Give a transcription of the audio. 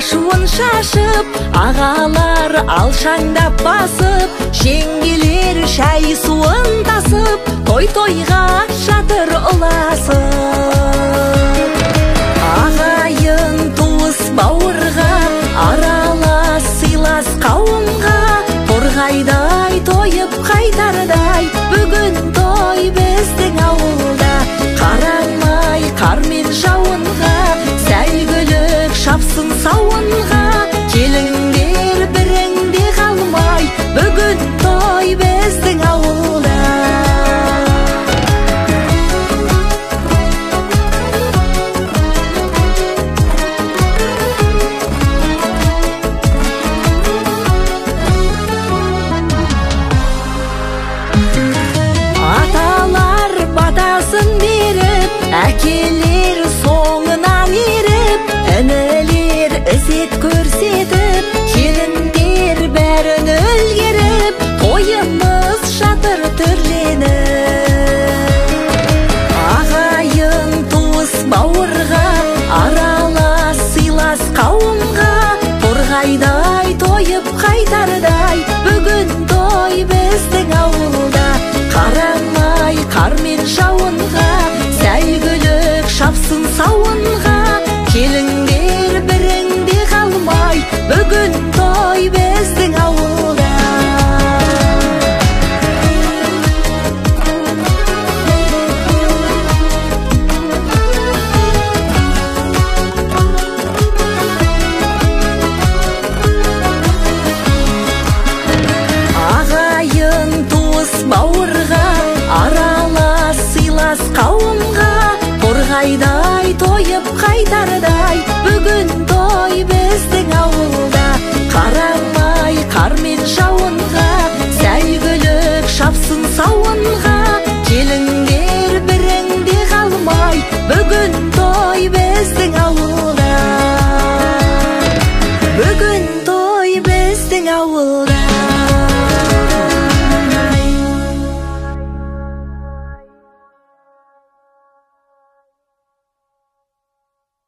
ашуын шашып, ағалар алшаңдап басып, жеңгелер шай суын тасып, той-тойға жатыр ұласып. Ағайын туыс бауырға, аралас сыйлас қауымға, торғайдай тойып қайтардай, бүгін той біздің ауылда. Қарамай қар мен жауынға, сәйгүлік шапсын сауынға, келіңдер біріңде қалмай, бүгін той біздің ауылда. Аталар батасын беріп, әкелер соңынан еріп, інілер ізет көрсетіп, келіндер бәрін үлгеріп, тойымыз жатыр түрленіп. Ағайын туыс бауырға, аралас сыйлас қауымға, торғайдай тойып қайтардай, бүгін той біздің ауылда. Қарамай қар мен жауынға, сәйгүлік шапсын сауынға, келіңдер біріңде қалмай, бүгін той біздің ауылда. Ағайын туыс бауырға, аралас сыйлас қауымға, торғайдай тойып қайтарда,